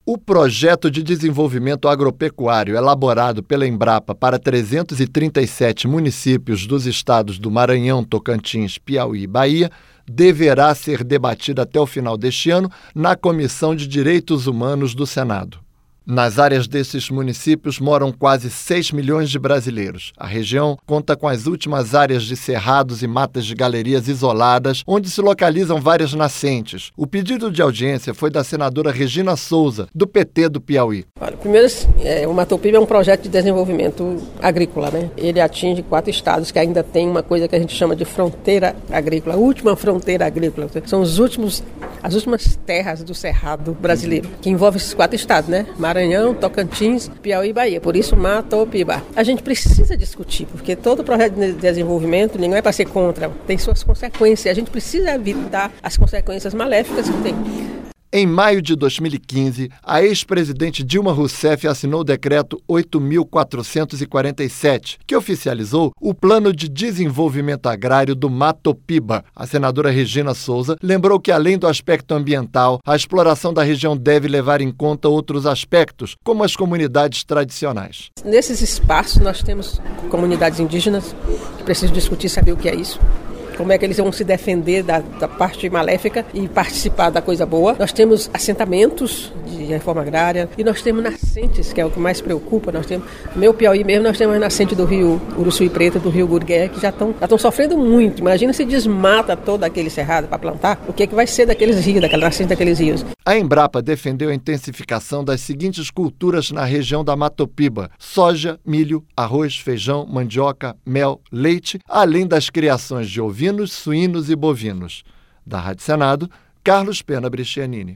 O projeto de desenvolvimento agropecuário elaborado pela Embrapa para 337 municípios dos estados do Maranhão, Tocantins, Piauí e Bahia deverá ser debatido até o final deste ano na Comissão de Direitos Humanos do Senado. Nas áreas desses municípios moram quase 6 milhões de brasileiros. A região conta com as últimas áreas de cerrados e matas de galerias isoladas, onde se localizam várias nascentes. O pedido de audiência foi da senadora Regina Souza, do PT do Piauí. Olha, primeiro, o Matopiba é um projeto de desenvolvimento agrícola, né? Ele atinge 4 estados que ainda tem uma coisa que a gente chama de fronteira agrícola, a última fronteira agrícola. São as últimas terras do cerrado brasileiro, que envolve esses 4 estados, né? Maranhão, Tocantins, Piauí e Bahia. Por isso, Matopiba. A gente precisa discutir, porque todo projeto de desenvolvimento não é para ser contra, tem suas consequências. A gente precisa evitar as consequências maléficas que tem. Em maio de 2015, a ex-presidente Dilma Rousseff assinou o decreto 8.447, que oficializou o Plano de Desenvolvimento Agrário do Matopiba. A senadora Regina Souza lembrou que, além do aspecto ambiental, a exploração da região deve levar em conta outros aspectos, como as comunidades tradicionais. Nesses espaços, nós temos comunidades indígenas que precisam discutir, saber o que é isso. Como é que eles vão se defender da parte maléfica e participar da coisa boa. Nós temos assentamentos de reforma agrária e nós temos nascentes, que é o que mais preocupa. Nós temos, no meu Piauí mesmo, nós temos a nascente do rio Uruçuí Preto, do rio Gurgué, que já estão sofrendo muito. Imagina se desmata todo aquele cerrado para plantar, o que vai ser daqueles rios, daquela nascente daqueles rios. A Embrapa defendeu a intensificação das seguintes culturas na região da Matopiba: soja, milho, arroz, feijão, mandioca, mel, leite, além das criações de ovinos, suínos e bovinos. Da Rádio Senado, Carlos Pena Brescianini.